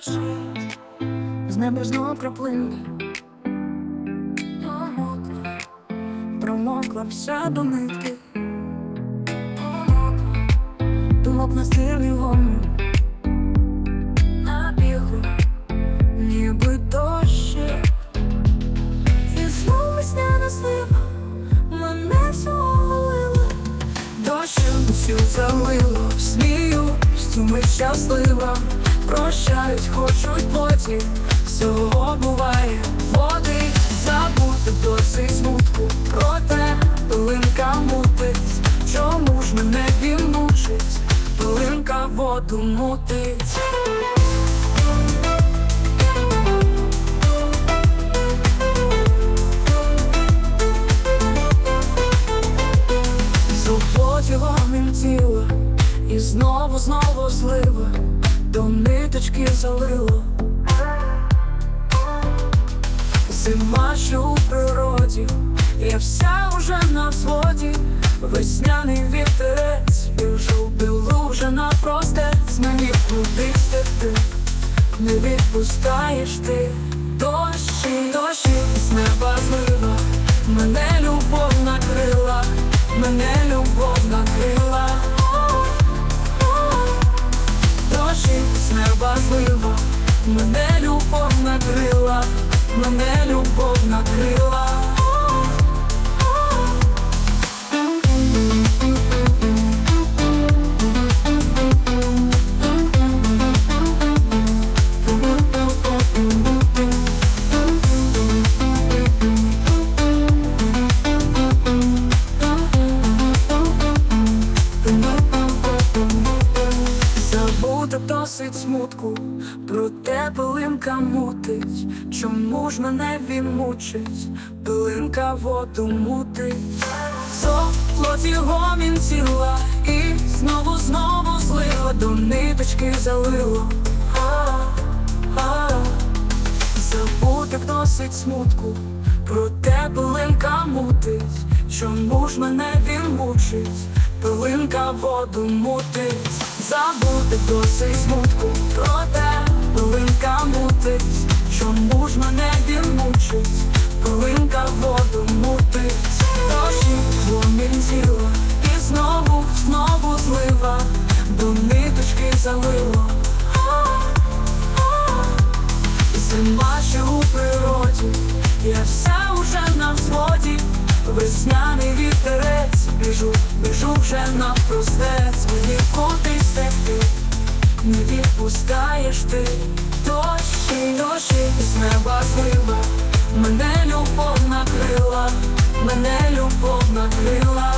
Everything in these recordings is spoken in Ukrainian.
дощі, з неба знов краплини. Промокла вся до нитки, думок на стилі гомін набігли, ніби дощі. І знов весняна слива мене солила. Дощем всю залило, сміюсь, ми щаслива. Прощають, хочуть потім, всього буває. Води забути досить смутку, проте пилинка мутить. Чому ж мене він мучить? Пилинка воду мутить. Заплотіло мім тіло, і знову злива до ниточки залило. Зима, що у природі, я вся уже на взводі. Весняний вітерець, біжу білу вже напростець. Мені куди ти, не відпускаєш ти. Дощі, дощі, з неба злива, мене любов накрила, мене любов накрила. Дощі, з неба злива, мене любов накрила, мене любов накрила. Забути досить смутку, проте пилинка мутить. Чому ж мене він мучить? Пилинка воду мутить. Заплоті гомін тіла, і знову злила, до ниточки залило. Забути досить смутку, проте пилинка мутить. Чому ж мене він мучить? Пилинка воду мутить. Забути досить смутку, проте пилинка мутить. Чому ж мене він мучить? Пилинка воду мутить. Дощі гомін тіла, і знову злива, до ниточки залило. Зима, що у природі, я вся уже на взводі. Весняний вітерець, біжу вже навпростець. Мені кудись ти, не відпускаєш ти. Дощі, дощі, з неба злива, мене любов накрила, мене любов накрила.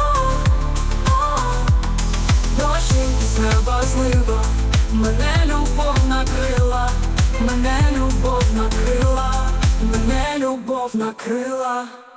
Дощі, з неба злива, мене любов накрила, мене любов накрила, мене любов накрила.